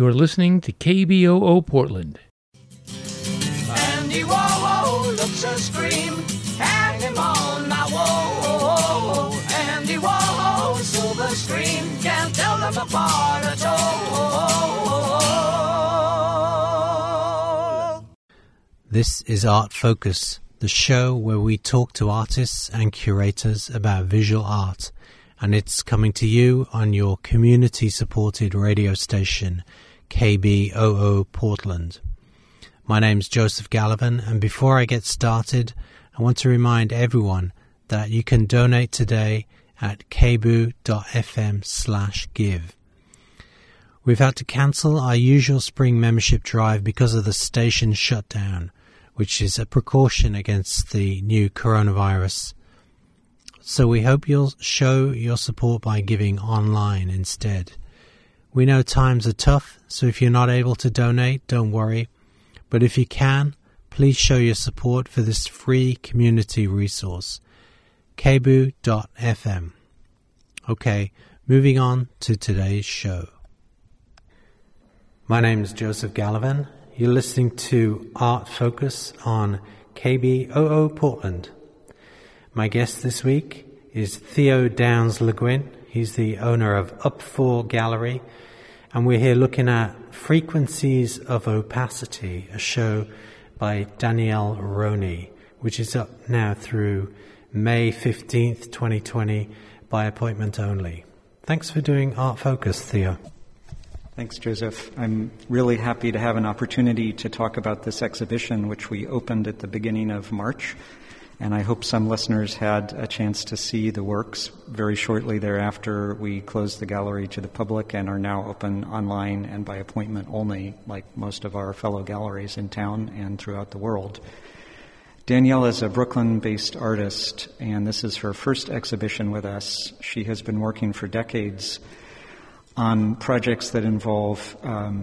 You're listening to KBOO Portland. Andy Warhol looks a scream, hang him on my wall. Andy Warhol, silver screen, can't tell them apart at all. This is Art Focus, the show where we talk to artists and curators about visual art, and it's coming to you on your community-supported radio station, KBOO Portland. My name's Joseph Gallivan, and before I get started, I want to remind everyone that you can donate today at kboo.fm/give. We've had to cancel our usual spring membership drive because of the station shutdown, which is a precaution against the new coronavirus. So we hope you'll show your support by giving online instead. We know times are tough, so if you're not able to donate, don't worry. But if you can, please show your support for this free community resource. kboo.fm. Okay, moving on to today's show. My name is Joseph Gallivan. You're listening to Art Focus on KBOO Portland. My guest this week is Theo Downs-Le Guin. He's the owner of Up4 Gallery, and we're here looking at Frequencies of Opacity, a show by Danielle Roney, which is up now through May 15th, 2020, by appointment only. Thanks for doing Art Focus, Theo. Thanks, Joseph. I'm really happy to have an opportunity to talk about this exhibition, which we opened at the beginning of March. And I hope some listeners had a chance to see the works. Very shortly thereafter, we closed the gallery to the public and are now open online and by appointment only, like most of our fellow galleries in town and throughout the world. Danielle is a Brooklyn-based artist, and this is her first exhibition with us. She has been working for decades on projects that involve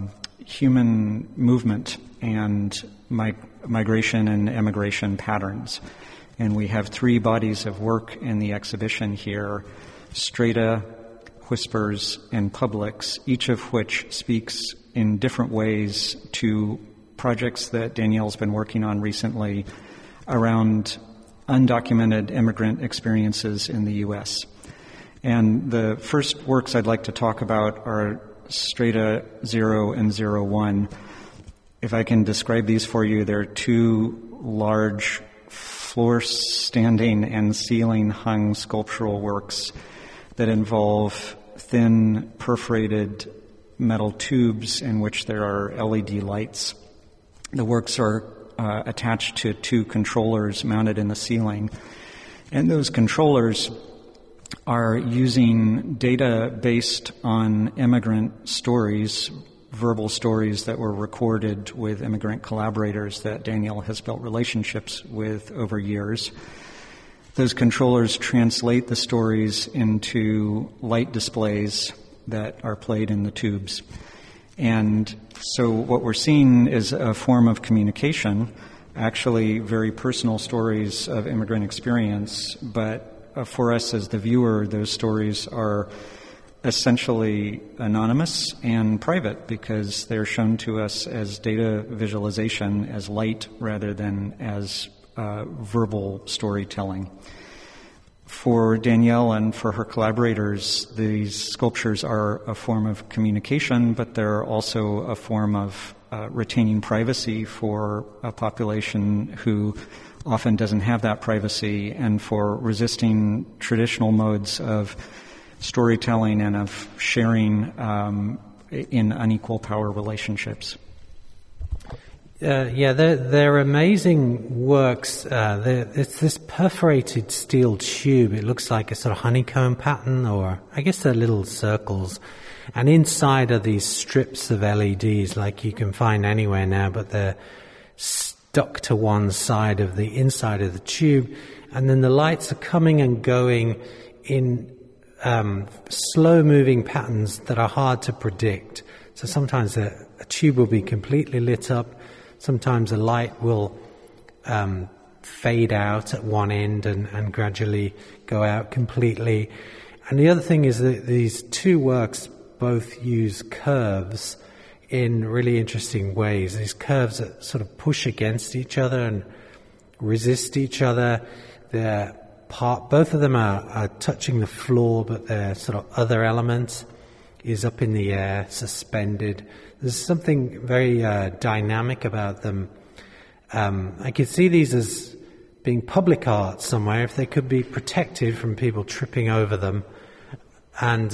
human movement and migration and emigration patterns. And we have three bodies of work in the exhibition here: Strata, Whispers, and Publics, each of which speaks in different ways to projects that Danielle's been working on recently around undocumented immigrant experiences in the U.S. And the first works I'd like to talk about are Strata 0 and 01. If I can describe these for you, they're two large floor-standing and ceiling-hung sculptural works that involve thin, perforated metal tubes in which there are LED lights. The works are attached to two controllers mounted in the ceiling, and those controllers are using data based on immigrant stories, verbal stories that were recorded with immigrant collaborators that Danielle has built relationships with over years. Those controllers translate the stories into light displays that are played in the tubes. And so what we're seeing is a form of communication, actually very personal stories of immigrant experience, but for us as the viewer, those stories are essentially anonymous and private because they're shown to us as data visualization, as light rather than as verbal storytelling. For Danielle and for her collaborators, these sculptures are a form of communication, but they're also a form of retaining privacy for a population who often doesn't have that privacy, and for resisting traditional modes of storytelling and of sharing in unequal power relationships. They're amazing works. It's this perforated steel tube. It looks like a sort of honeycomb pattern, or I guess they're little circles. And inside are these strips of LEDs like you can find anywhere now, but they're stuck to one side of the inside of the tube. And then the lights are coming and going in slow-moving patterns that are hard to predict. So sometimes a tube will be completely lit up. Sometimes a light will fade out at one end and gradually go out completely. And the other thing is that these two works both use curves in really interesting ways. These curves that sort of push against each other and resist each other. Both of them are touching the floor, but their sort of other element is up in the air, suspended. There's something very dynamic about them. I could see these as being public art somewhere, if they could be protected from people tripping over them. And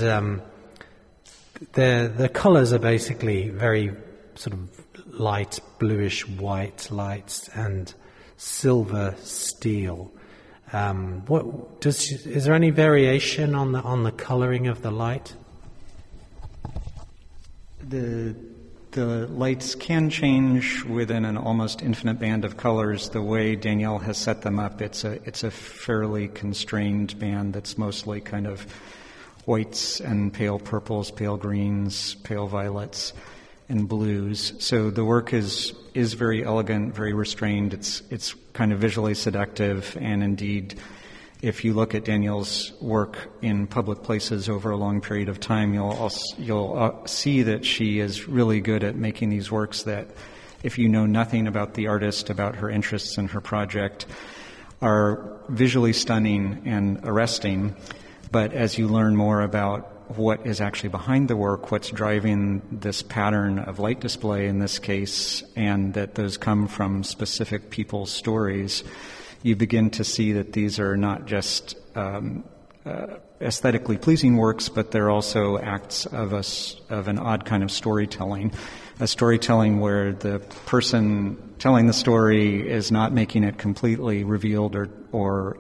the colours are basically very sort of light bluish white lights and silver steel. Is there any variation on the colouring of the light? The lights can change within an almost infinite band of colors. The way Danielle has set them up, it's a fairly constrained band that's mostly kind of whites and pale purples, pale greens, pale violets, and blues. So the work is very elegant, very restrained. It's kind of visually seductive, and indeed, if you look at Danielle's work in public places over a long period of time, you'll see that she is really good at making these works that, if you know nothing about the artist, about her interests and her project, are visually stunning and arresting. But as you learn more about what is actually behind the work, what's driving this pattern of light display in this case, and that those come from specific people's stories, you begin to see that these are not just aesthetically pleasing works, but they're also acts of an odd kind of storytelling, a storytelling where the person telling the story is not making it completely revealed or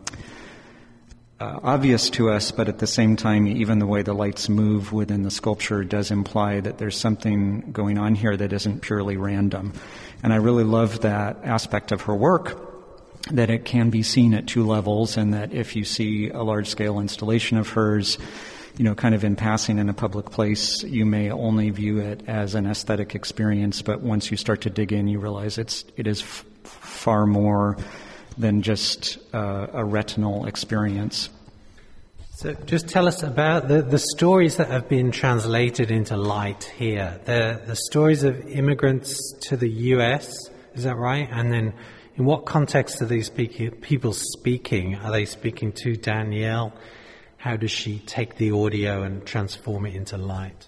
obvious to us, but at the same time, even the way the lights move within the sculpture does imply that there's something going on here that isn't purely random. And I really love that aspect of her work, that it can be seen at two levels, and that if you see a large-scale installation of hers, kind of in passing in a public place, you may only view it as an aesthetic experience, but once you start to dig in, you realize it is far more than just a retinal experience. So just tell us about the stories that have been translated into light here. The stories of immigrants to the U.S., is that right? And then in what context are these people speaking? Are they speaking to Danielle? How does she take the audio and transform it into light?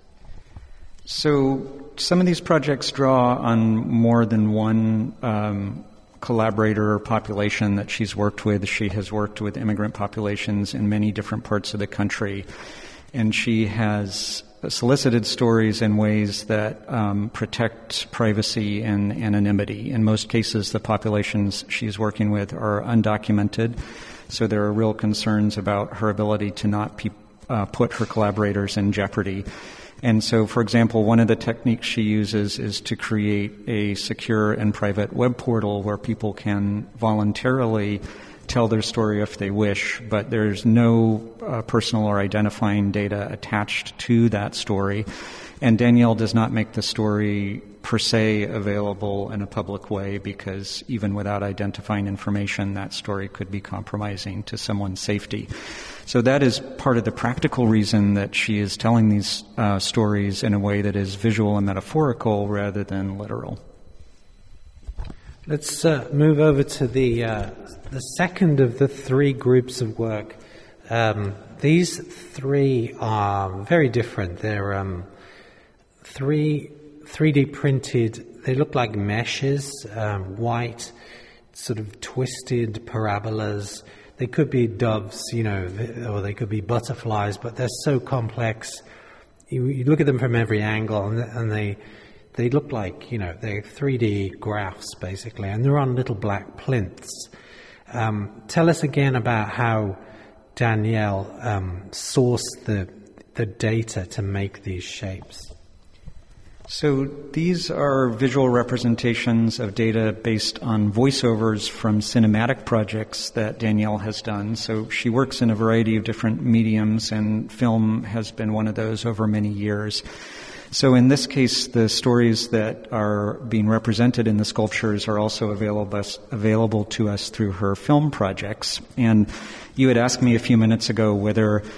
So some of these projects draw on more than one collaborator or population that she's worked with. She has worked with immigrant populations in many different parts of the country, and she has solicited stories in ways that protect privacy and anonymity. In most cases, the populations she's working with are undocumented, so there are real concerns about her ability to not put her collaborators in jeopardy. And so, for example, one of the techniques she uses is to create a secure and private web portal where people can voluntarily tell their story if they wish, but there's no personal or identifying data attached to that story. And Danielle does not make the story per se available in a public way, because even without identifying information, that story could be compromising to someone's safety. So that is part of the practical reason that she is telling these stories in a way that is visual and metaphorical rather than literal. Let's move over to the second of the three groups of work. These three are very different. They're 3D printed. They look like meshes, white, sort of twisted parabolas. They could be doves, or they could be butterflies, but they're so complex. You look at them from every angle, and they look like, they're 3D graphs, basically, and they're on little black plinths. Tell us again about how Danielle sourced the data to make these shapes. So these are visual representations of data based on voiceovers from cinematic projects that Danielle has done. So she works in a variety of different mediums, and film has been one of those over many years. So in this case, the stories that are being represented in the sculptures are also available to us through her film projects. And you had asked me a few minutes ago whether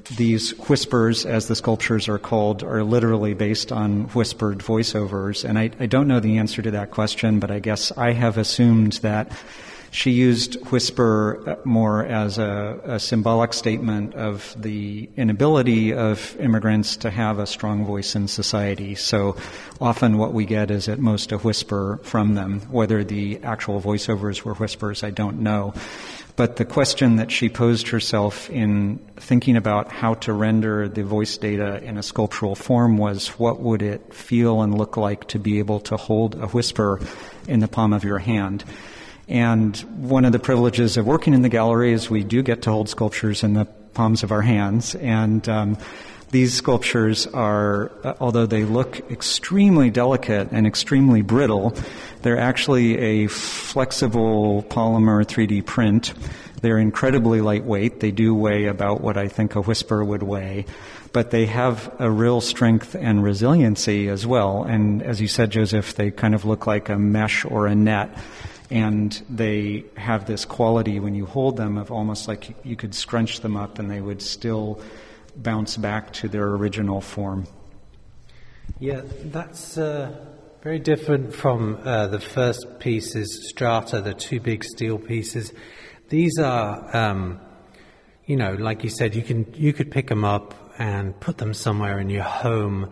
these whispers, as the sculptures are called, are literally based on whispered voiceovers. And I don't know the answer to that question, but I guess I have assumed that she used whisper more as a symbolic statement of the inability of immigrants to have a strong voice in society. So often what we get is at most a whisper from them. Whether the actual voiceovers were whispers, I don't know. But the question that she posed herself in thinking about how to render the voice data in a sculptural form was, what would it feel and look like to be able to hold a whisper in the palm of your hand? And one of the privileges of working in the gallery is we do get to hold sculptures in the palms of our hands. And these sculptures are, although they look extremely delicate and extremely brittle, they're actually a flexible polymer 3D print. They're incredibly lightweight. They do weigh about what I think a whisper would weigh. But they have a real strength and resiliency as well. And as you said, Joseph, they kind of look like a mesh or a net. And they have this quality when you hold them of almost like you could scrunch them up and they would still bounce back to their original form. Yeah, that's very different from the first pieces, Strata, the two big steel pieces. These are, like you said, you could pick them up and put them somewhere in your home.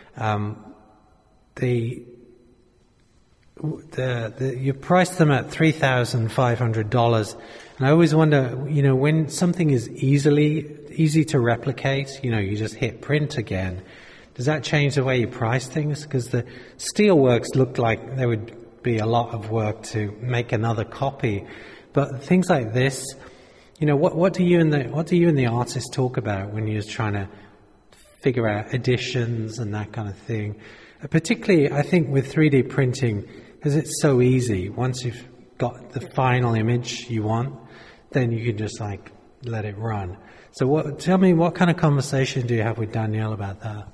You price them at $3,500, and I always wonder, when something is easy to replicate, you just hit print again. Does that change the way you price things? Because the steelworks looked like there would be a lot of work to make another copy, but things like this, what do you and the artist talk about when you're trying to figure out additions and that kind of thing? Particularly, I think with 3D printing, because it's so easy. Once you've got the final image you want, then you can just let it run. So tell me, what kind of conversation do you have with Danielle about that?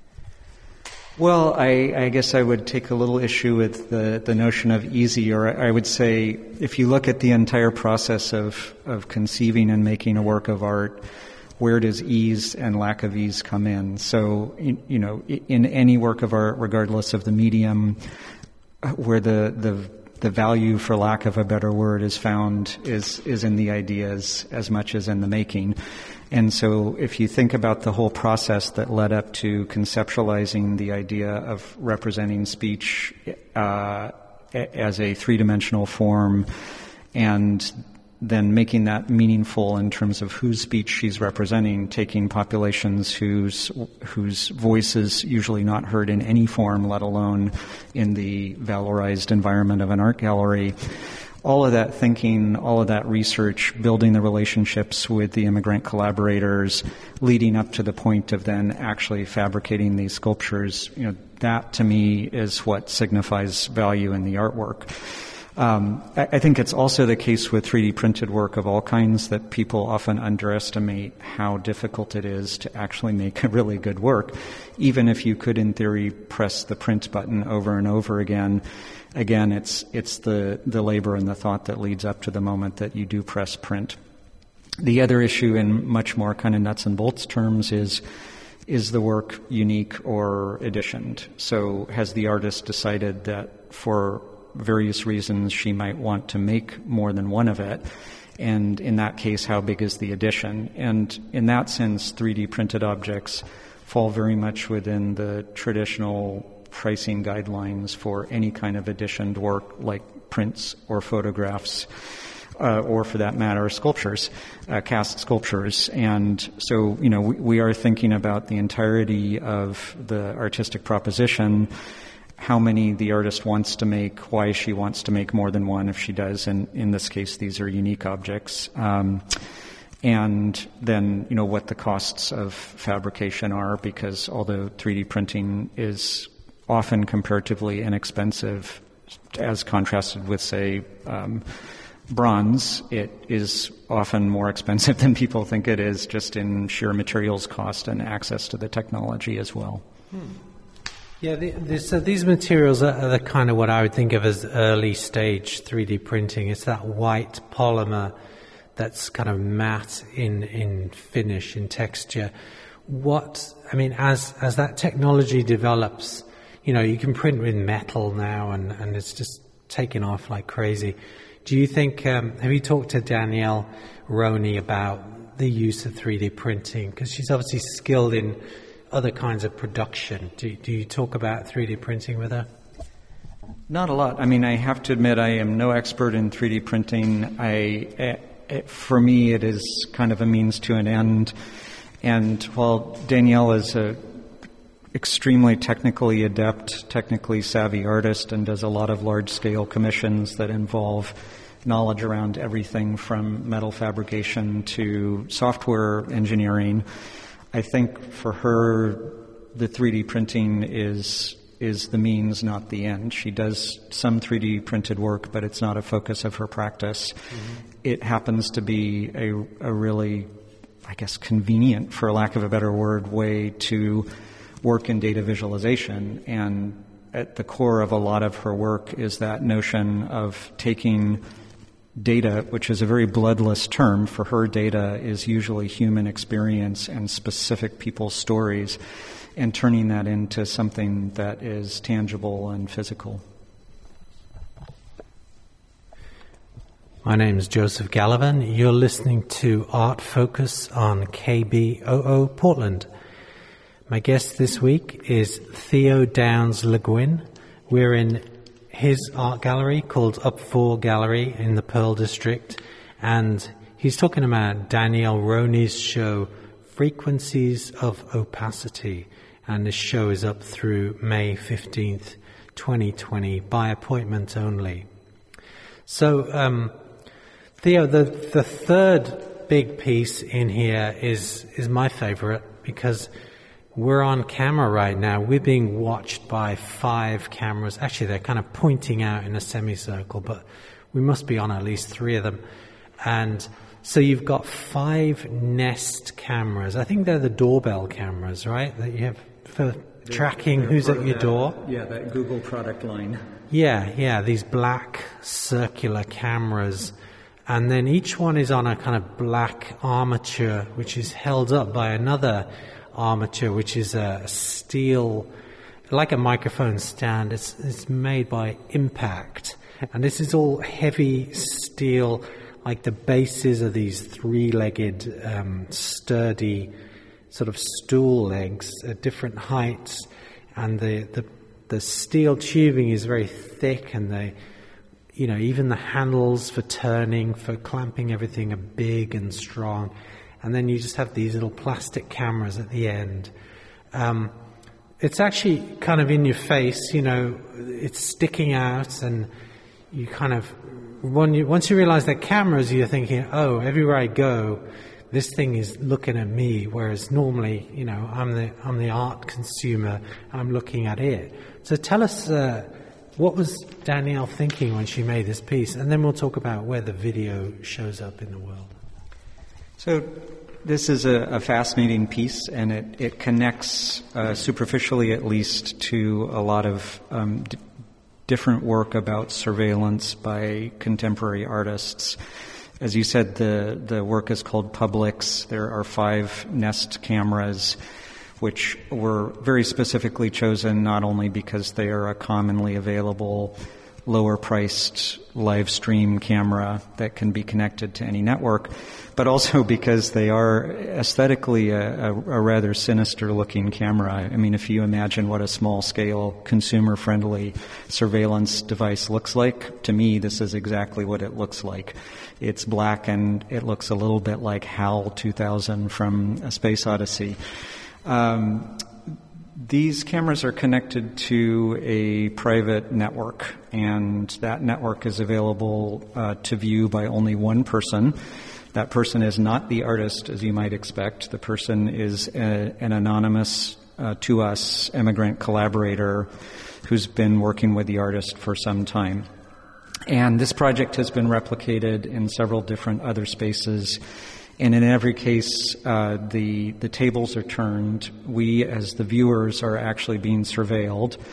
Well, I guess I would take a little issue with the notion of easy, or I would say if you look at the entire process of conceiving and making a work of art, where does ease and lack of ease come in? So, in any work of art, regardless of the medium, where the value, for lack of a better word, is found is in the ideas as much as in the making. And so if you think about the whole process that led up to conceptualizing the idea of representing speech as a three-dimensional form, and then making that meaningful in terms of whose speech she's representing, taking populations whose voice is usually not heard in any form, let alone in the valorized environment of an art gallery. All of that thinking, all of that research, building the relationships with the immigrant collaborators, leading up to the point of then actually fabricating these sculptures, that to me is what signifies value in the artwork. I think it's also the case with 3D printed work of all kinds that people often underestimate how difficult it is to actually make a really good work. Even if you could, in theory, press the print button over and over again, it's the labor and the thought that leads up to the moment that you do press print. The other issue, in much more kind of nuts and bolts terms, is the work unique or editioned? So has the artist decided that for various reasons she might want to make more than one of it? And in that case, how big is the edition? And in that sense, 3D printed objects fall very much within the traditional pricing guidelines for any kind of editioned work like prints or photographs, or for that matter, sculptures, cast sculptures. And so, we are thinking about the entirety of the artistic proposition, how many the artist wants to make, why she wants to make more than one if she does, and in this case these are unique objects, and then what the costs of fabrication are, because although 3D printing is often comparatively inexpensive as contrasted with, say, bronze, it is often more expensive than people think it is, just in sheer materials cost and access to the technology as well. Yeah, so these materials are the kind of what I would think of as early stage 3D printing. It's that white polymer that's kind of matte in finish, in texture. As that technology develops, you can print with metal now, and it's just taking off like crazy. Do you think, have you talked to Danielle Roney about the use of 3D printing? Because she's obviously skilled in other kinds of production. Do you talk about 3D printing with her? Not a lot. I have to admit I am no expert in 3D printing. For me, it is kind of a means to an end. And while Danielle is a extremely technically adept, technically savvy artist and does a lot of large-scale commissions that involve knowledge around everything from metal fabrication to software engineering, I think for her, the 3D printing is the means, not the end. She does some 3D printed work, but it's not a focus of her practice. Mm-hmm. It happens to be a really, I guess, convenient, for lack of a better word, way to work in data visualization. And at the core of a lot of her work is that notion of taking data, which is a very bloodless term. For her, data is usually human experience and specific people's stories, and turning that into something that is tangible and physical. My name is Joseph Gallivan. You're listening to Art Focus on KBOO Portland. My guest this week is Theo Downs Le Guin. We're in his art gallery called Up 4 Gallery in the Pearl District, and he's talking about Danielle Roney's show Frequencies of Opacity, and this show is up through May 15th, 2020, by appointment only. So, Theo, the third big piece in here is my favorite, because we're on camera right now. We're being watched by 5 cameras. Actually, they're kind of pointing out in a semicircle, but we must be on at least 3 of them. And so you've got 5 Nest cameras. I think they're the doorbell cameras, right? That you have for tracking who's at your door. Yeah, that Google product line. Yeah, these black circular cameras. And then each one is on a kind of black armature, which is held up by another armature, which is a steel, like a microphone stand. It's made by Impact, and this is all heavy steel, like the bases of these 3-legged, sturdy sort of stool legs at different heights, and the steel tubing is very thick, and even the handles for turning, for clamping everything are big and strong. And then you just have these little plastic cameras at the end. It's actually kind of in your face, it's sticking out, and you kind of, once you realize they're cameras, you're thinking, oh, everywhere I go, this thing is looking at me, whereas normally, I'm the art consumer, I'm looking at it. So tell us, what was Danielle thinking when she made this piece? And then we'll talk about where the video shows up in the world. So this is a fascinating piece, and it connects, superficially at least, to a lot of different work about surveillance by contemporary artists. As you said, the work is called Publix. There are 5 Nest cameras, which were very specifically chosen not only because they are a commonly available, lower-priced live stream camera that can be connected to any network, but also because they are aesthetically a rather sinister-looking camera. If you imagine what a small-scale, consumer-friendly surveillance device looks like, to me, this is exactly what it looks like. It's black, and it looks a little bit like HAL 2000 from A Space Odyssey. These cameras are connected to a private network, and that network is available to view by only one person. That person is not the artist, as you might expect. The person is an anonymous, to us, immigrant collaborator who's been working with the artist for some time. And this project has been replicated in several different other spaces. And in every case, the tables are turned. We, as the viewers, are actually being surveilled.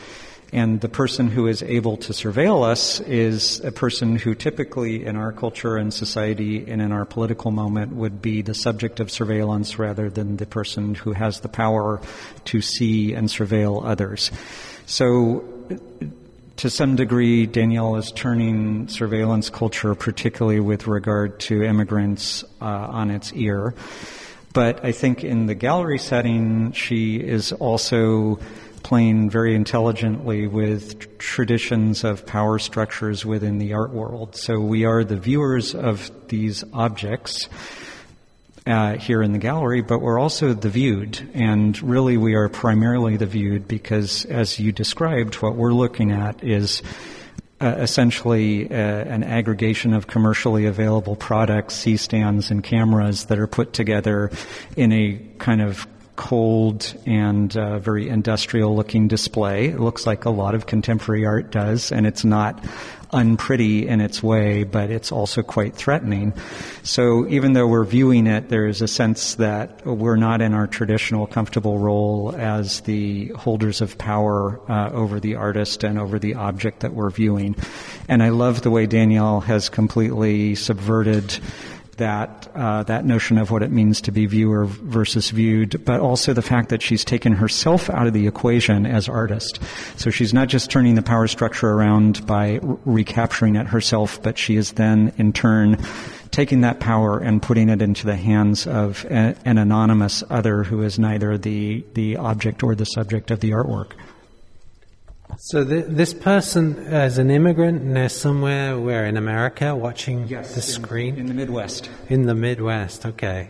And the person who is able to surveil us is a person who typically in our culture and society and in our political moment would be the subject of surveillance rather than the person who has the power to see and surveil others. So to some degree, Danielle is turning surveillance culture, particularly with regard to immigrants, on its ear. But I think in the gallery setting, she is also playing very intelligently with traditions of power structures within the art world. So we are the viewers of these objects here in the gallery, but we're also the viewed. And really we are primarily the viewed because, as you described, what we're looking at is essentially an aggregation of commercially available products, C-stands and cameras that are put together in a kind of cold and very industrial-looking display. It looks like a lot of contemporary art does, and it's not unpretty in its way, but it's also quite threatening. So even though we're viewing it, there is a sense that we're not in our traditional comfortable role as the holders of power over the artist and over the object that we're viewing. And I love the way Danielle has completely subverted that notion of what it means to be viewer versus viewed, but also the fact that she's taken herself out of the equation as artist. So she's not just turning the power structure around by recapturing it herself, but she is then, in turn, taking that power and putting it into the hands of an anonymous other who is neither the object or the subject of the artwork. So this person is an immigrant, and they're somewhere where in America watching the screen? In the Midwest. In the Midwest, okay.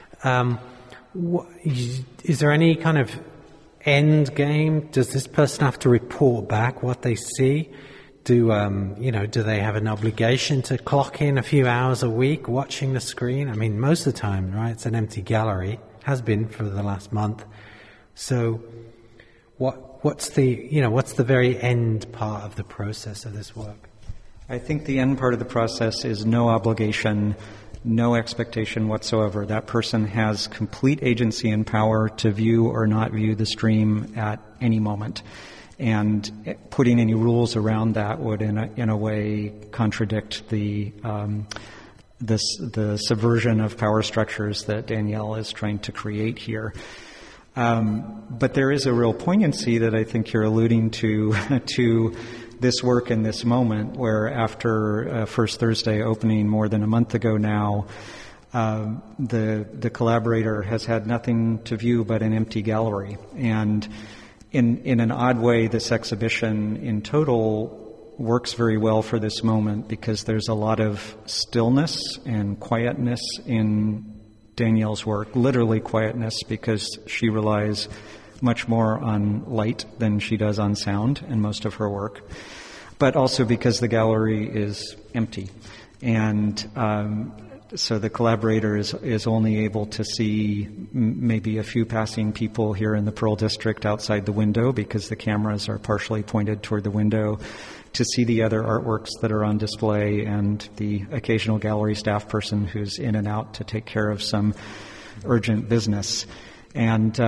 Is there any kind of end game? Does this person have to report back what they see? Do they have an obligation to clock in a few hours a week watching the screen? I mean, most of the time, right, it's an empty gallery, has been for the last month. So what's the very end part of the process of this work? I think the end part of the process is no obligation, no expectation whatsoever. That person has complete agency and power to view or not view the stream at any moment. And putting any rules around that would, in a way, contradict the subversion of power structures that Danielle is trying to create here. But there is a real poignancy that I think you're alluding to this work in this moment, where after First Thursday opening more than a month ago now, the collaborator has had nothing to view but an empty gallery. And in an odd way, this exhibition in total works very well for this moment because there's a lot of stillness and quietness in Danielle's work, literally quietness, because she relies much more on light than she does on sound in most of her work, but also because the gallery is empty. And so the collaborator is only able to see maybe a few passing people here in the Pearl District outside the window because the cameras are partially pointed toward the window, to see the other artworks that are on display and the occasional gallery staff person who's in and out to take care of some urgent business. And,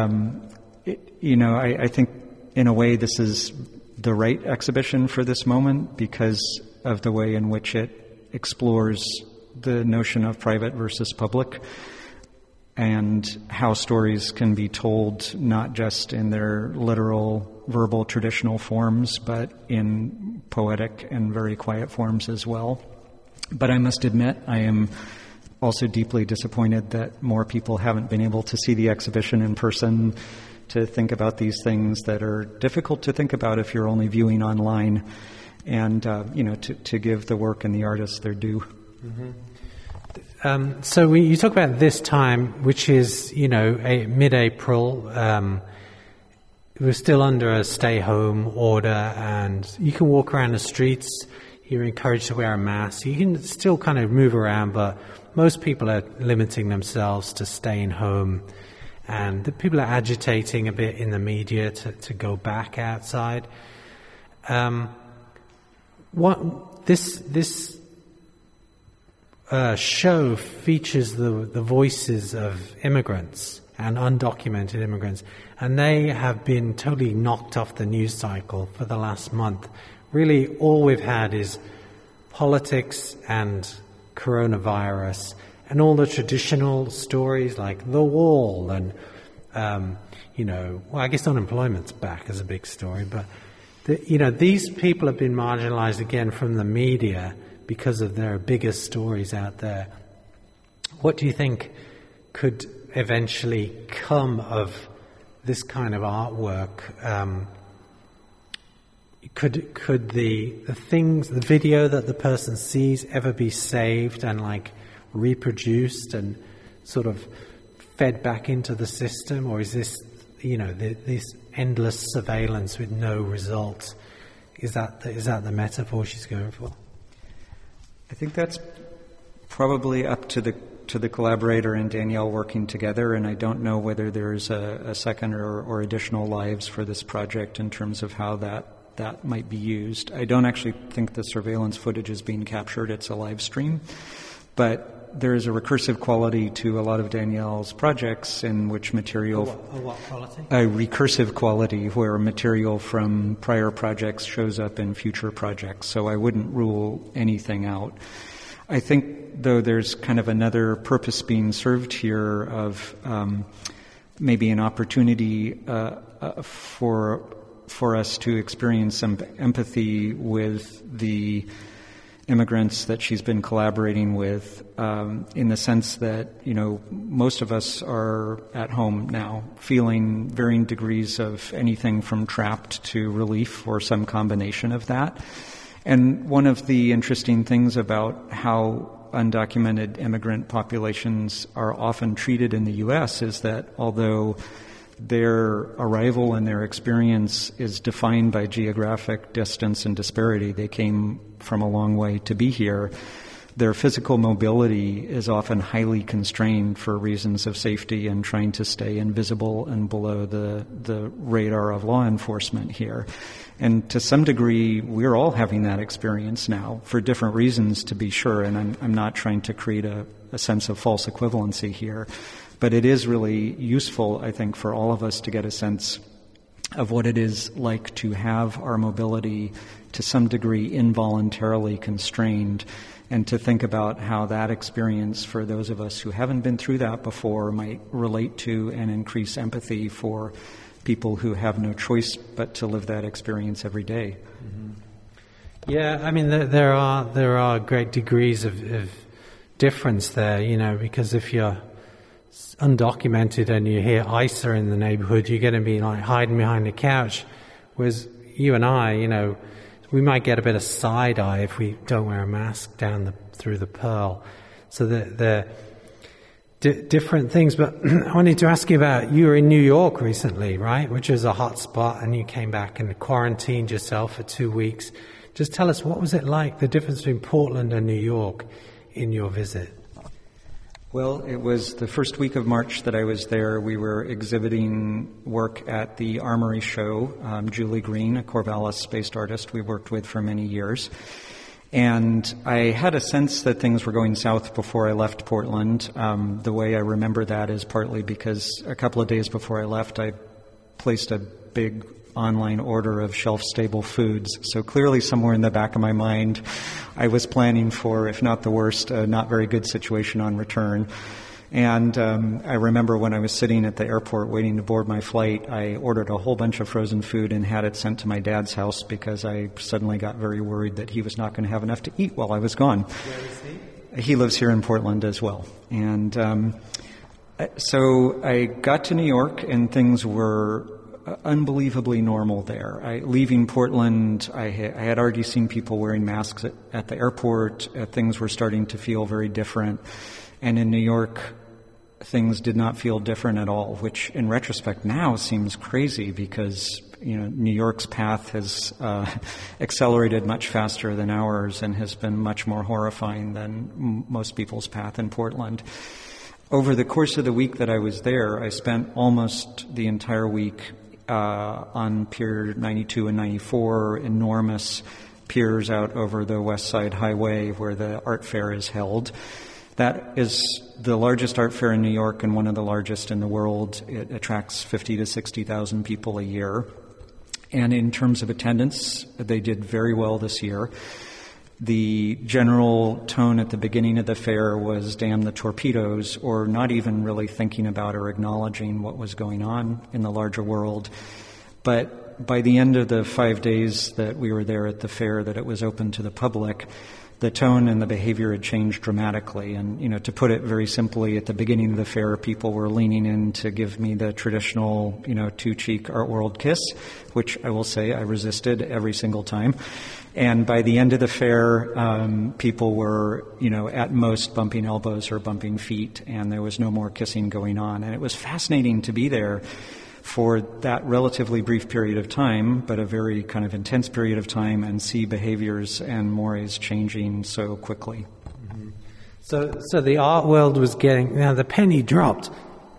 I think in a way this is the right exhibition for this moment because of the way in which it explores the notion of private versus public and how stories can be told not just in their literal verbal traditional forms, but in poetic and very quiet forms as well. But I must admit, I am also deeply disappointed that more people haven't been able to see the exhibition in person, to think about these things that are difficult to think about if you're only viewing online, and to give the work and the artists their due. Mm-hmm. So you talk about this time, which is mid-April. We're still under a stay-home order, and you can walk around the streets. You're encouraged to wear a mask. You can still kind of move around, but most people are limiting themselves to staying home. And the people are agitating a bit in the media to go back outside. This show features the voices of immigrants, and undocumented immigrants. And they have been totally knocked off the news cycle for the last month. Really, all we've had is politics and coronavirus and all the traditional stories like the wall and, well, I guess unemployment's back as a big story, but, these people have been marginalized again from the media because of their biggest stories out there. What do you think could eventually come of this kind of artwork? Could the video that the person sees ever be saved and like reproduced and sort of fed back into the system, or is this, this endless surveillance with no result? Is that the metaphor she's going for? I think that's probably up to the collaborator and Danielle working together, and I don't know whether there's a second or additional lives for this project in terms of how that might be used. I don't actually think the surveillance footage is being captured. It's a live stream. But there is a recursive quality to a lot of Danielle's projects in which material... A what quality? A recursive quality where material from prior projects shows up in future projects. So I wouldn't rule anything out. I think, though, there's kind of another purpose being served here of maybe an opportunity for us to experience some empathy with the immigrants that she's been collaborating with, in the sense that, most of us are at home now, feeling varying degrees of anything from trapped to relief or some combination of that. And one of the interesting things about how undocumented immigrant populations are often treated in the U.S. is that although their arrival and their experience is defined by geographic distance and disparity, they came from a long way to be here, their physical mobility is often highly constrained for reasons of safety and trying to stay invisible and below the radar of law enforcement here. And to some degree, we're all having that experience now for different reasons, to be sure, and I'm not trying to create a sense of false equivalency here. But it is really useful, I think, for all of us to get a sense of what it is like to have our mobility to some degree involuntarily constrained, and to think about how that experience for those of us who haven't been through that before might relate to and increase empathy for people who have no choice but to live that experience every day. Mm-hmm. Yeah, I mean, there are great degrees of difference there, because if you're undocumented and you hear ISA in the neighborhood, you're going to be like hiding behind the couch. Whereas you and I, we might get a bit of side eye if we don't wear a mask through the Pearl. So they're different things. But I wanted to ask you about, you were in New York recently, right? Which is a hot spot, and you came back and quarantined yourself for 2 weeks. Just tell us, what was it like, the difference between Portland and New York in your visit? Well, it was the first week of March that I was there. We were exhibiting work at the Armory Show. Julie Green, a Corvallis-based artist we worked with for many years. And I had a sense that things were going south before I left Portland. The way I remember that is partly because a couple of days before I left, I placed a big online order of shelf-stable foods. So clearly somewhere in the back of my mind, I was planning for, if not the worst, a not very good situation on return. And I remember when I was sitting at the airport waiting to board my flight, I ordered a whole bunch of frozen food and had it sent to my dad's house because I suddenly got very worried that he was not going to have enough to eat while I was gone. Where is he? He lives here in Portland as well. And so I got to New York and things were unbelievably normal there. Leaving Portland, I had already seen people wearing masks at the airport. Things were starting to feel very different. And in New York, things did not feel different at all, which in retrospect now seems crazy because, New York's path has accelerated much faster than ours and has been much more horrifying than most people's path in Portland. Over the course of the week that I was there, I spent almost the entire week on Pier 92 and 94, enormous piers out over the West Side Highway where the art fair is held. That is the largest art fair in New York and one of the largest in the world. It attracts 50 to 60,000 people a year. And in terms of attendance, they did very well this year. The general tone at the beginning of the fair was damn the torpedoes, or not even really thinking about or acknowledging what was going on in the larger world. But by the end of the 5 days that we were there at the fair, that it was open to the public, the tone and the behavior had changed dramatically. And, to put it very simply, at the beginning of the fair, people were leaning in to give me the traditional, two-cheek art world kiss, which I will say I resisted every single time. And by the end of the fair, people were, at most bumping elbows or bumping feet, and there was no more kissing going on. And it was fascinating to be there for that relatively brief period of time, but a very kind of intense period of time, and see behaviors and mores changing so quickly. Mm-hmm. So the art world was getting, the penny dropped.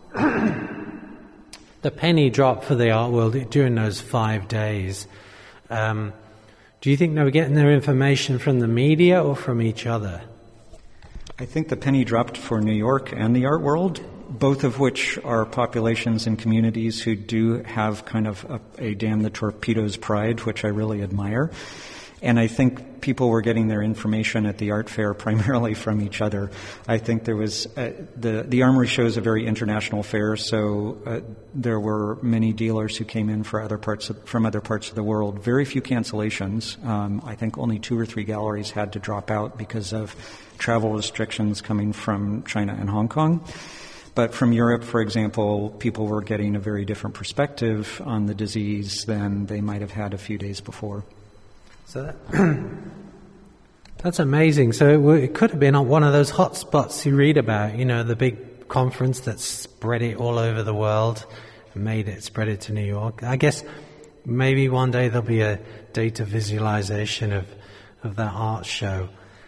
The penny dropped for the art world during those 5 days. Do you think they were getting their information from the media or from each other? I think the penny dropped for New York and the art world, both of which are populations and communities who do have kind of a damn the torpedoes pride, which I really admire. And I think people were getting their information at the art fair primarily from each other. I think there was the Armory Show is a very international fair, so there were many dealers who came in from other parts of the world. Very few cancellations. I think only 2 or 3 galleries had to drop out because of travel restrictions coming from China and Hong Kong. But from Europe, for example, people were getting a very different perspective on the disease than they might have had a few days before. So that's amazing. So it could have been on one of those hot spots you read about, the big conference that spread it all over the world, spread it to New York. I guess maybe one day there'll be a data visualization of that art show.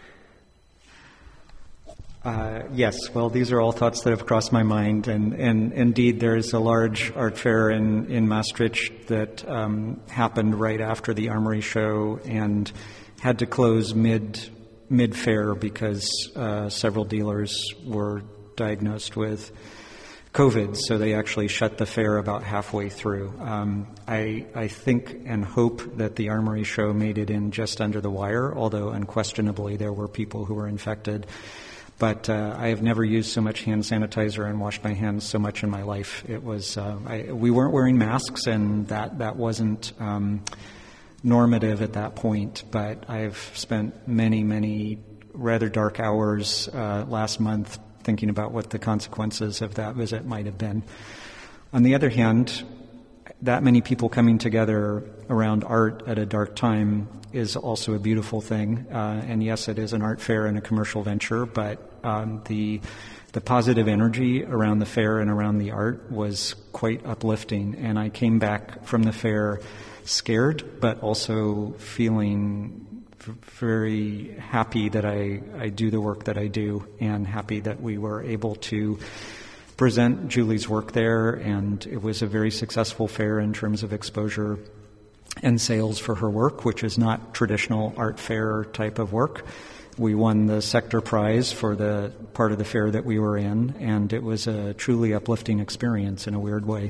Yes, well, these are all thoughts that have crossed my mind, and indeed there is a large art fair in Maastricht that happened right after the Armory Show and had to close mid-fair because several dealers were diagnosed with COVID, so they actually shut the fair about halfway through. I think and hope that the Armory Show made it in just under the wire, although unquestionably there were people who were infected. But I have never used so much hand sanitizer and washed my hands so much in my life. It was we weren't wearing masks, and that wasn't normative at that point. But I've spent many rather dark hours last month thinking about what the consequences of that visit might have been. On the other hand, that many people coming together around art at a dark time is also a beautiful thing. And yes, it is an art fair and a commercial venture, but the positive energy around the fair and around the art was quite uplifting. And I came back from the fair scared, but also feeling very happy that I do the work that I do, and happy that we were able to present Julie's work there, and it was a very successful fair in terms of exposure and sales for her work, which is not traditional art fair type of work. We won the sector prize for the part of the fair that we were in, and it was a truly uplifting experience in a weird way.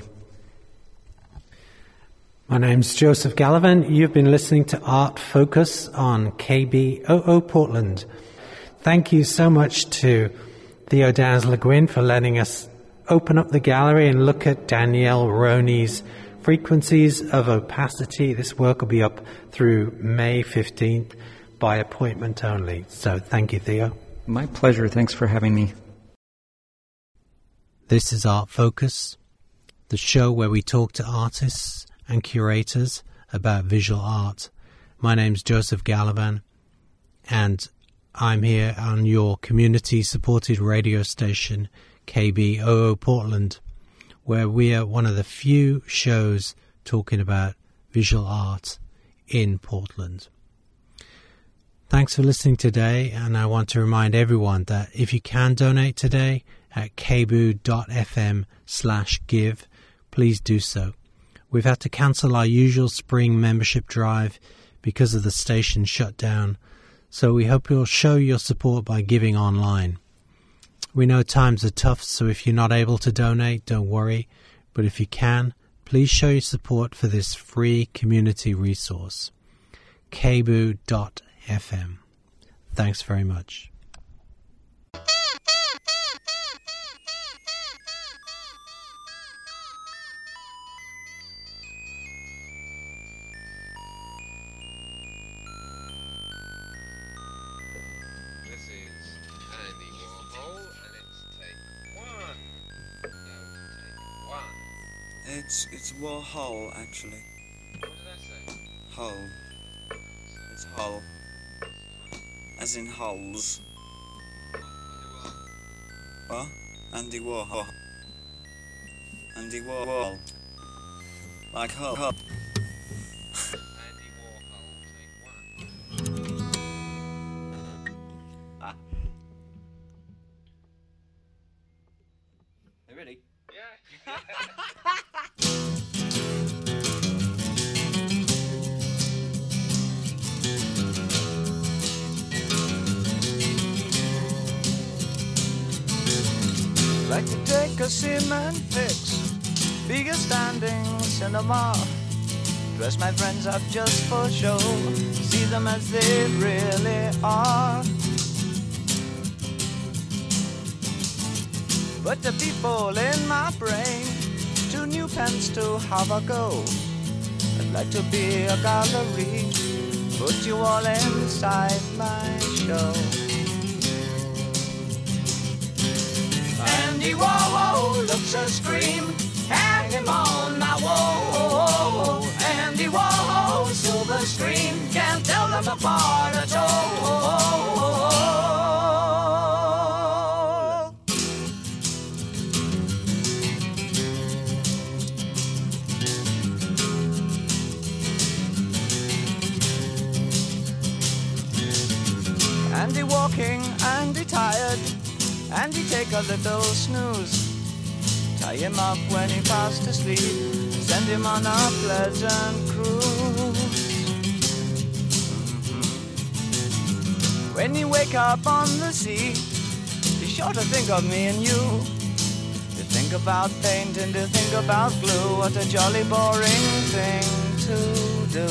My name's Joseph Gallivan. You've been listening to Art Focus on KBOO Portland. Thank you so much to Theo Downes-Le Guin for letting us open up the gallery and look at Danielle Roney's Frequencies of Opacity. This work will be up through May 15th by appointment only. So thank you, Theo. My pleasure. Thanks for having me. This is Art Focus, the show where we talk to artists and curators about visual art. My name's Joseph Gallivan, and I'm here on your community-supported radio station, KBOO Portland, where we are one of the few shows talking about visual art in Portland. Thanks for listening today, and I want to remind everyone that if you can donate today at kboo.fm/give, please do so. We've had to cancel our usual spring membership drive because of the station shutdown, so we hope you'll show your support by giving online. We know times are tough, so if you're not able to donate, don't worry. But if you can, please show your support for this free community resource. KBOO.FM. Thanks very much. It's Warhol, actually. What did I say? Hull. It's Hull. As in hulls. What? Andy Warhol. Andy Warhol. Like Hull. Andy Warhol, take one. Ah. Are you ready? Yeah. Like to take a cement fix, bigger standing cinema. Dress my friends up just for show, see them as they really are. But the people in my brain, 2 new pence to have a go. I'd like to be a gallery, put you all inside my show. Andy Warhol looks a scream, hang him on my wall. Andy Warhol, silver screen, can't tell them apart at all. Andy walking, Andy tired, Andy take a little snooze. Tie him up when he fast asleep, send him on a pleasant cruise. When you wake up on the sea, be sure to think of me and you. To think about paint and to think about glue, what a jolly boring thing to do.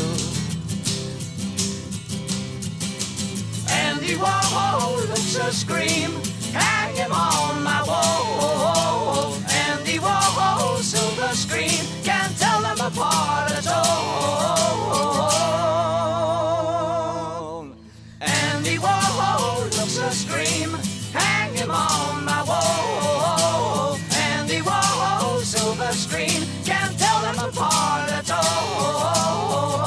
Andy Warhol looks a scream, hang him on my wall. Andy Warhol, silver screen, can't tell them apart at all. Andy Warhol looks a scream, hang him on my wall. Andy Warhol, silver screen, can't tell them apart at all.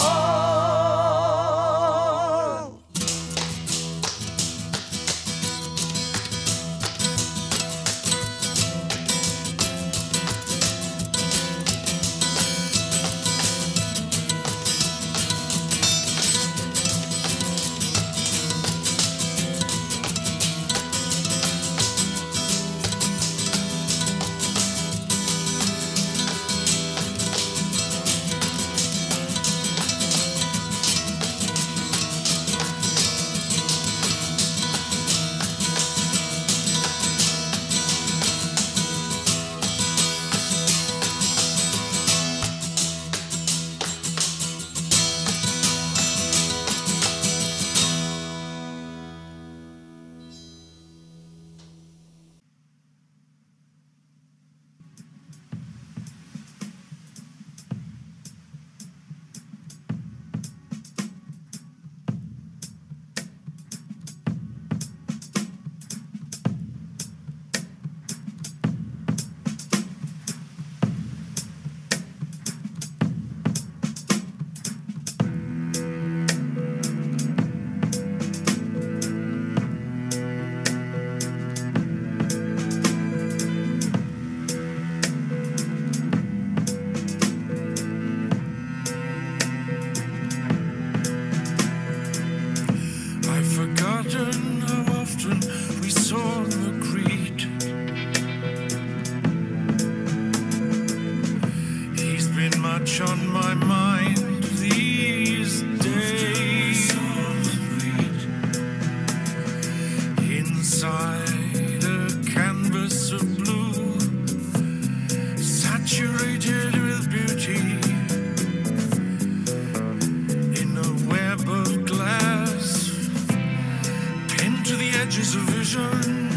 edges of vision.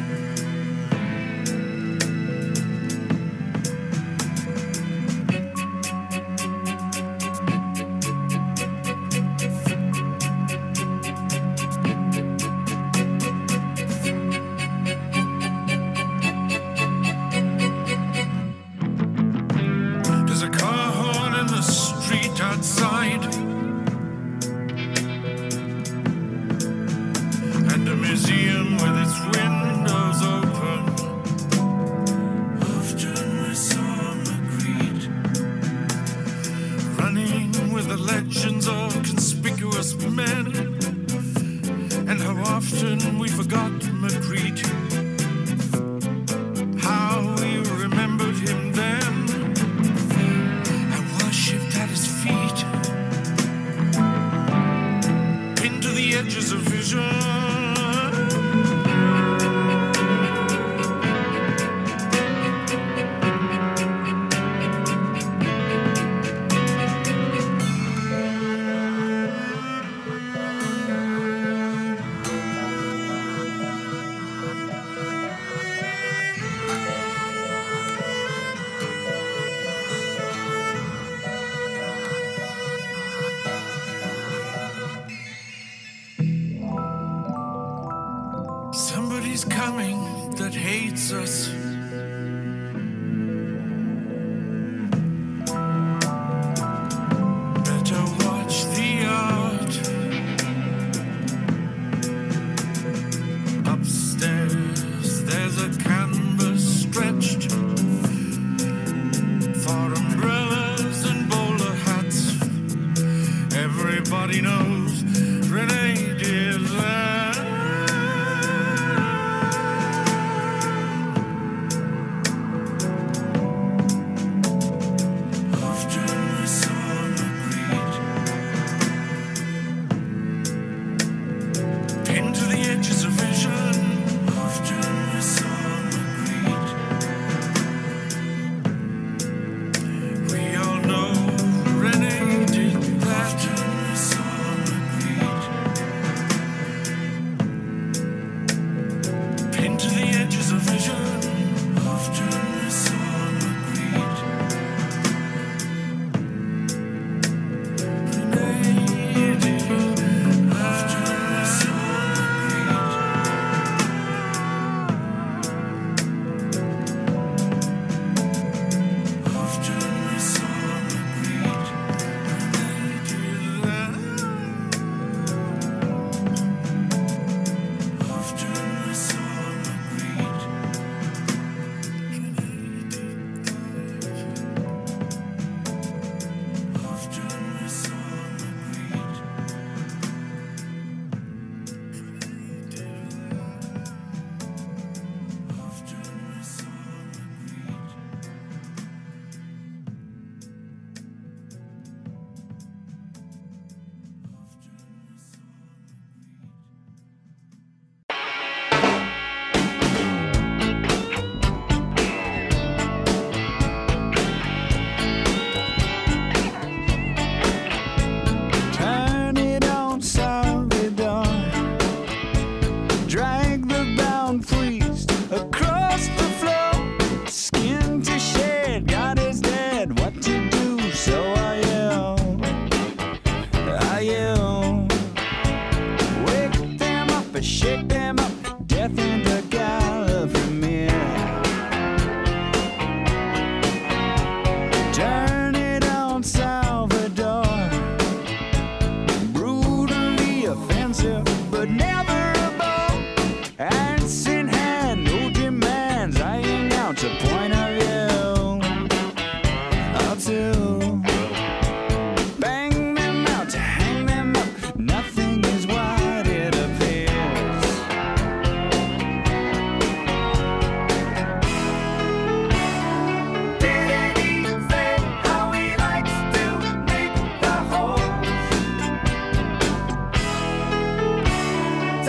There's a car horn in the street outside, and a museum with its windows open. Often we saw Magritte running with the legends of conspicuous men, and how often we forgot Magritte, how we remembered him then. I worshipped at his feet, into the edges of vision. Somebody's coming that hates us. Better watch the art. Upstairs, there's a canvas stretched for umbrellas and bowler hats. Everybody knows Renee did that. Into the edges of vision. Often we saw Magritte. We all know Renee did that. Often we saw Magritte. Into the edges of vision. Often we saw Magritte. Renee did that. Turn it on, Salvador. Drag the bound priest across the floor. Skin to shed, God is dead. What to do? So I yell. Wake them up and shake them up. Death in the Gallifrey. Turn it on, Salvador. Brutally offensive, but never a bore. Axe in hand, no demands, eyeing out to point of view. Up to bang them out, to hang them up. Nothing is what it appears. Did he say how he likes to make the hole?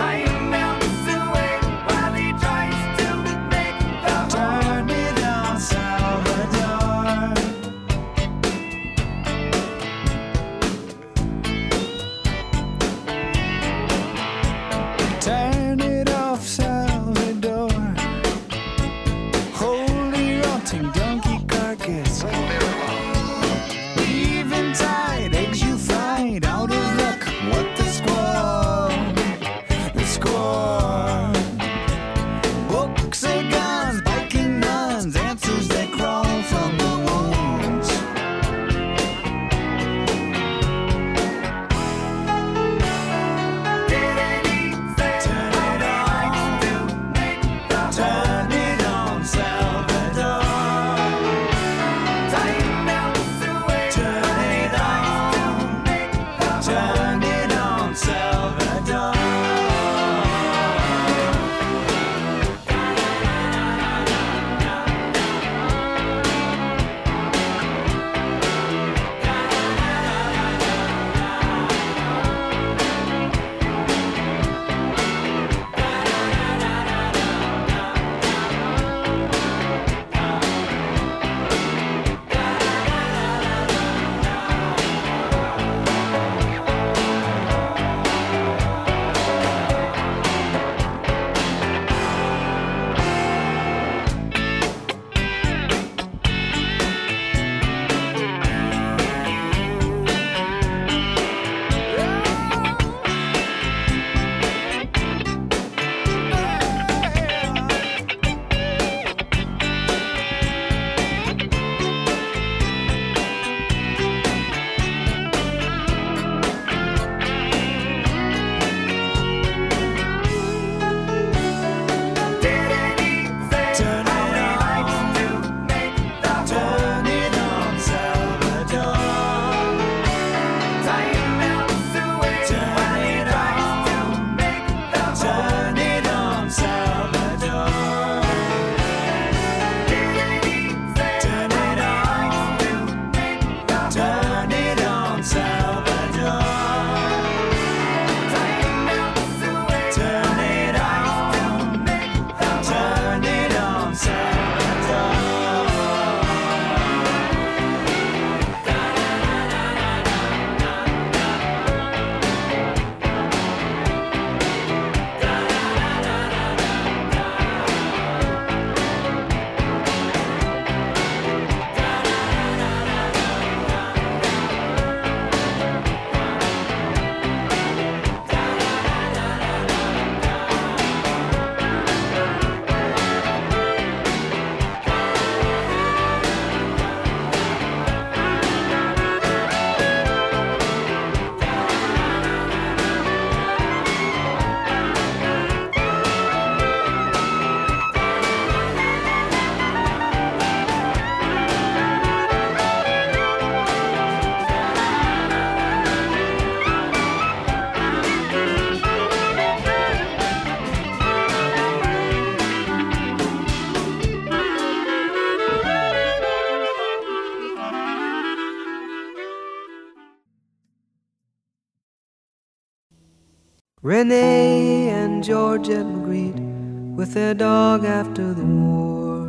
Renee and Georgette Magritte with their dog after the war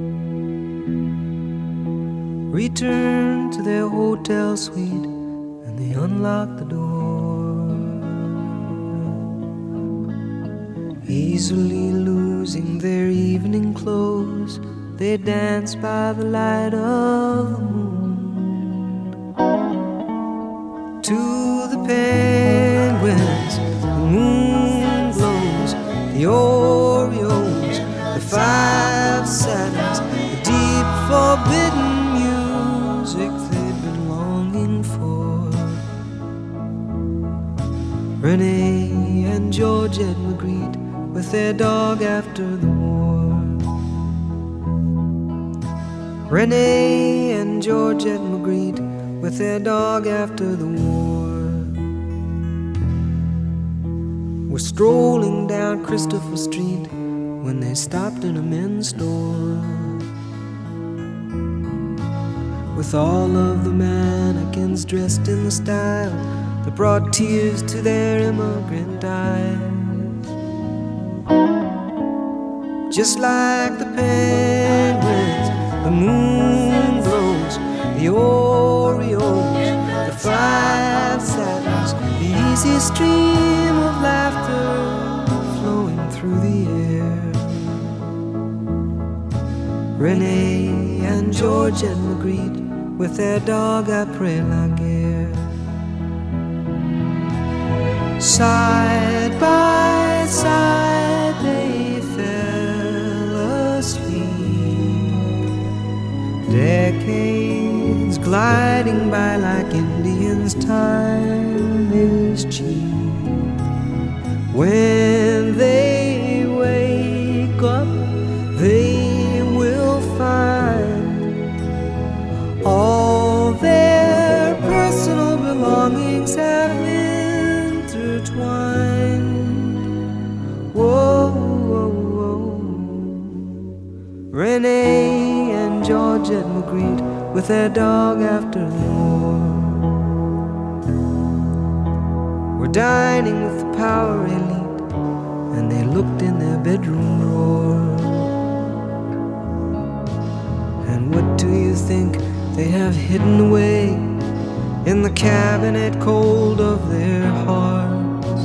returned to their hotel suite and they unlocked the door. Easily losing their evening clothes, they danced by the light of the moon. To the penguins, the moon glows, the Oreos, the five satins, the deep forbidden music they'd been longing for. Renee and Georgette Magritte with their dog after the war. Renee and Georgette Magritte with their dog after the war were strolling down Christopher Street when they stopped in a men's store. With all of the mannequins dressed in the style that brought tears to their immigrant eyes. Just like the penguins, the moon glows, the Oreos, the five satins, the easy stream of laughter flowing through the air. Renee and Georgette Magritte with their dog après la guerre. Side by side they fell asleep, decades gliding by like Indians, time is cheap. When they wake up, they will find all their personal belongings have intertwined. Whoa, whoa, whoa. Renee and Georgette Magritte with their dog after the war were dining with the power elite, and they looked in their bedroom drawer. And what do you think they have hidden away in the cabinet cold of their hearts?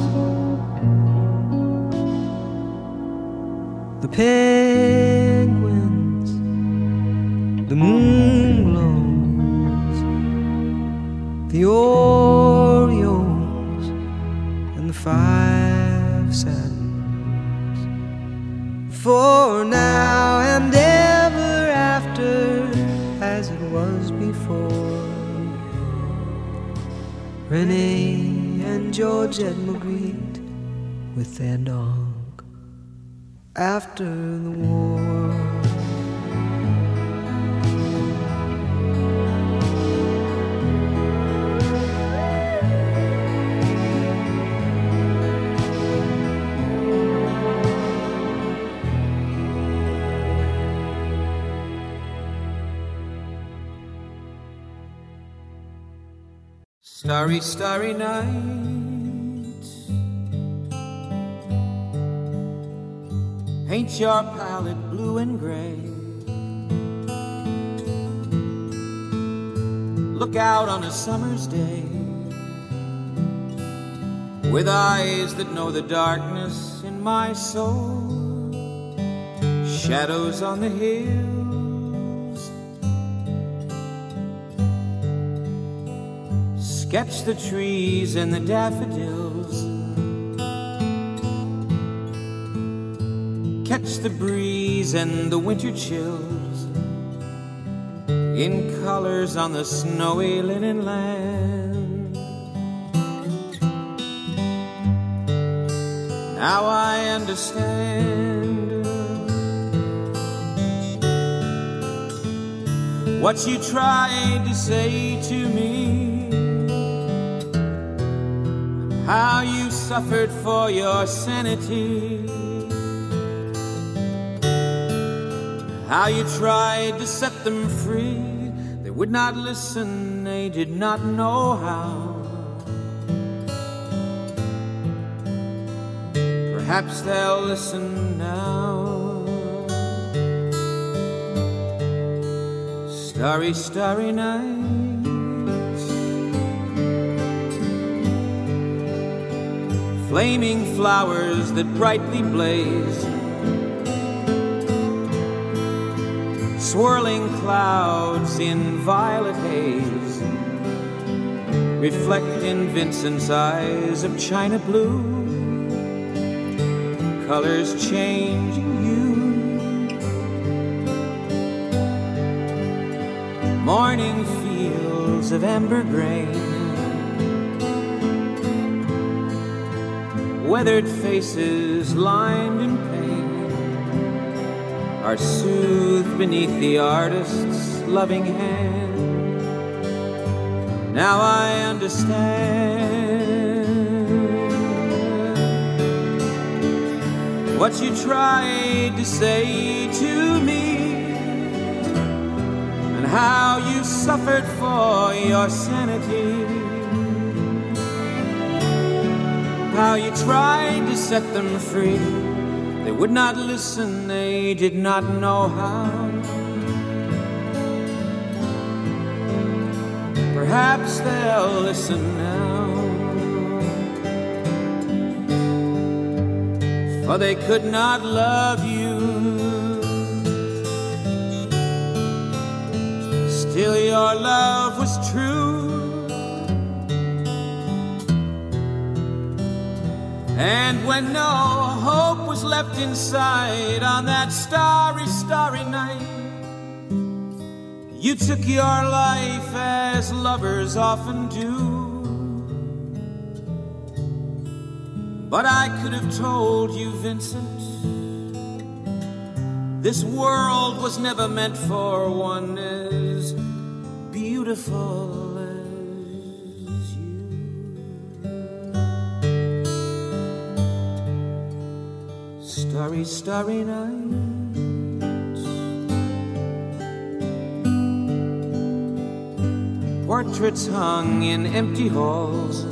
The penguins, the moon glows, the Oreos, and the five satins. For now and ever after, as it was before, Renee and Georgette Magritte with their dog after the war. Starry, starry night, paint your palette blue and gray. Look out on a summer's day with eyes that know the darkness in my soul. Shadows on the hills, sketch the trees and the daffodils, catch the breeze and the winter chills in colors on the snowy linen land. Now I understand what you tried to say to me, how you suffered for your sanity, how you tried to set them free. They would not listen, they did not know how. Perhaps they'll listen now. Starry, starry nights, flaming flowers that brightly blaze, swirling clouds in violet haze, reflect in Vincent's eyes of china blue, colors changing hue. Morning fields of amber grain, weathered faces lined in pain, are soothed beneath the artist's loving hand. Now I understand what you tried to say to me, and how you suffered for your sanity, how you tried to set them free. They would not listen, they did not know how. Perhaps they'll listen now, for they could not love you. Still your love was true, and when no hope was left inside on that starry, starry night, you took your life as lovers often do. But I could have told you, Vincent, this world was never meant for one as beautiful as you. Starry, starry nights, portraits hung in empty halls,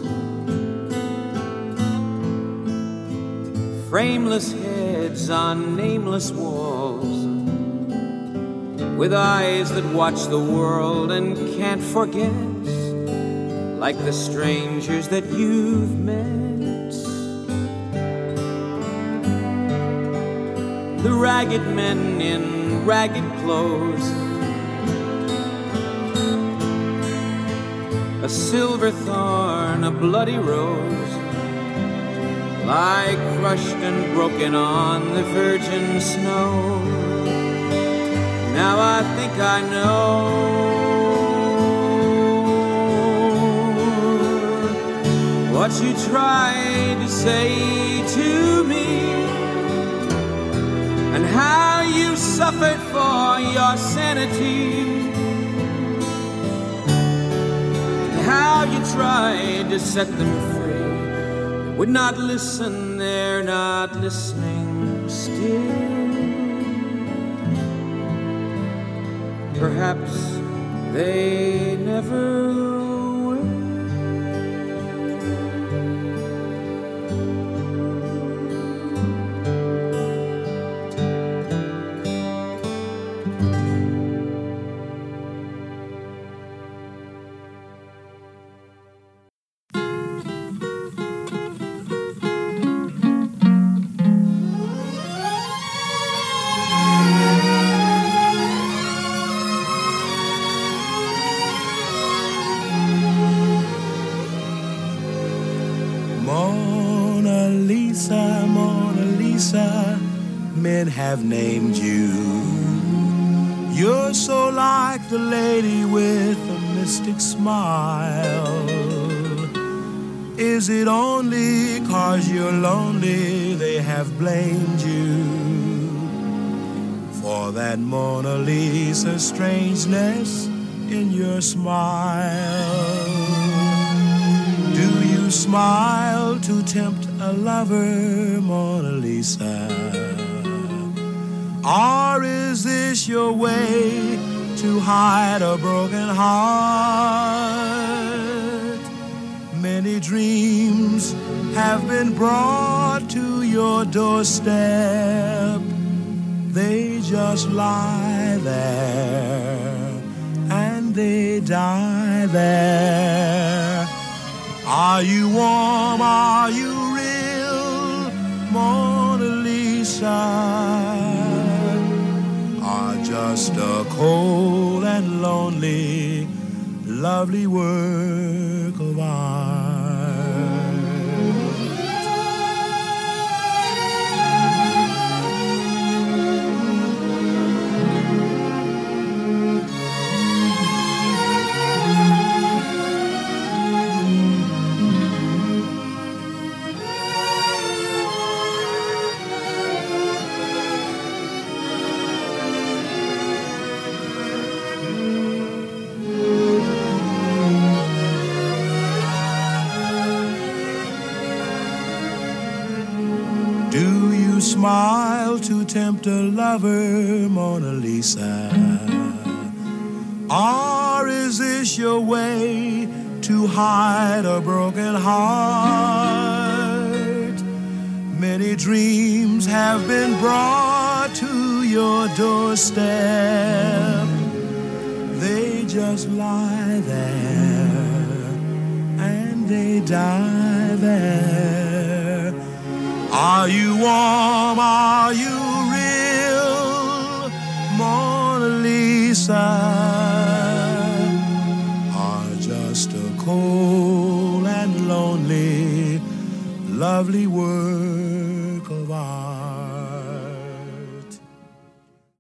frameless heads on nameless walls, with eyes that watch the world and can't forget, like the strangers that you've met. The ragged men in ragged clothes, a silver thorn, a bloody rose, lie crushed and broken on the virgin snow. Now I think I know what you tried to say to me, and how you suffered for your sanity, and how you tried to set them free. They would not listen, they're not listening still. Perhaps they never will. Men have named you. You're so like the lady with a mystic smile. Is it only 'cause you're lonely they have blamed you for that Mona Lisa strangeness in your smile? Do you smile to tempt a lover, Mona Lisa? Or is this your way to hide a broken heart? Men Many dreams have been brought to your doorstep. They just lie there and they die there. Are you warm? Are you real, Mona Lisa? Or just a cold and lonely, lovely work of art? Smile to tempt a lover, Mona Lisa? Or is this your way to hide a broken heart? Many dreams have been brought to your doorstep. They just lie there and they die there. Are you warm? Are you real, Mona Lisa? Or just a cold and lonely, lovely work of art?